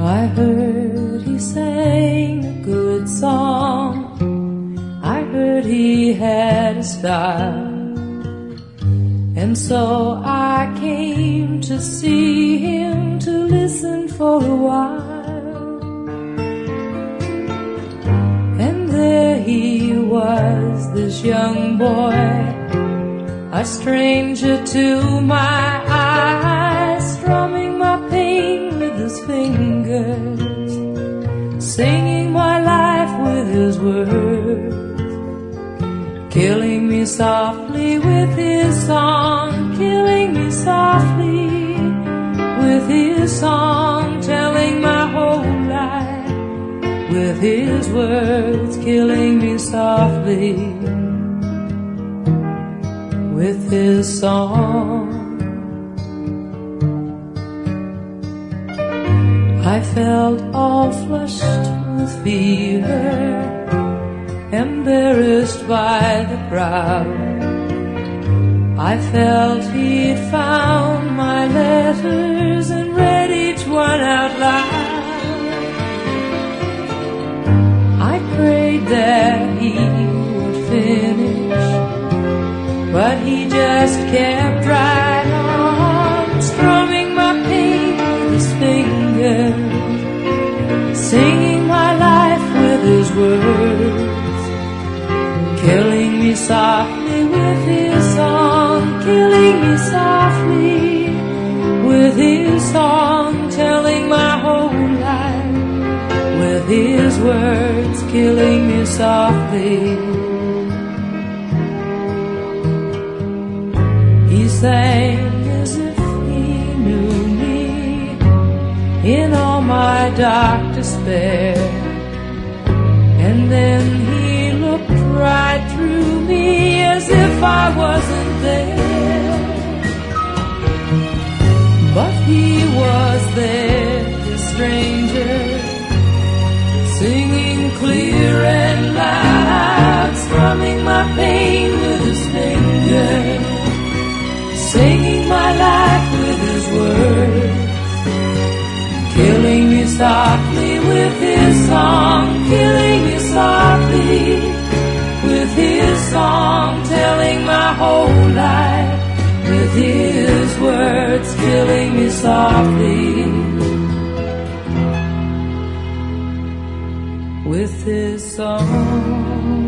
I heard he sang a good song, I heard he had a style, and so I came to see him, to listen for a while. And there he was, this young boy, a stranger to my eyes, strumming my pain with his fingers, singing my life with his words, killing me softly with his song, killing me softly with his song, telling my whole life with his words, killing me softly with his song. I felt all flushed with fever, embarrassed by the crowd. I felt he'd found my letters and read each one out loud. I prayed that he would finish, but he just kept right on, strumming my pain with his fingers, singing my life with his words, killing me softly with his song, killing me softly with his song, telling my whole life with his words, killing me softly. He sang as if he knew me in all my dark despair, and then he looked right through me as if I wasn't there. But he was there, the stranger, singing clear and loud, strumming my pain with his fingers, singing my life with his words, killing me softly with his song, killing me softly with his song, telling my whole life with his words, killing me softly with his song.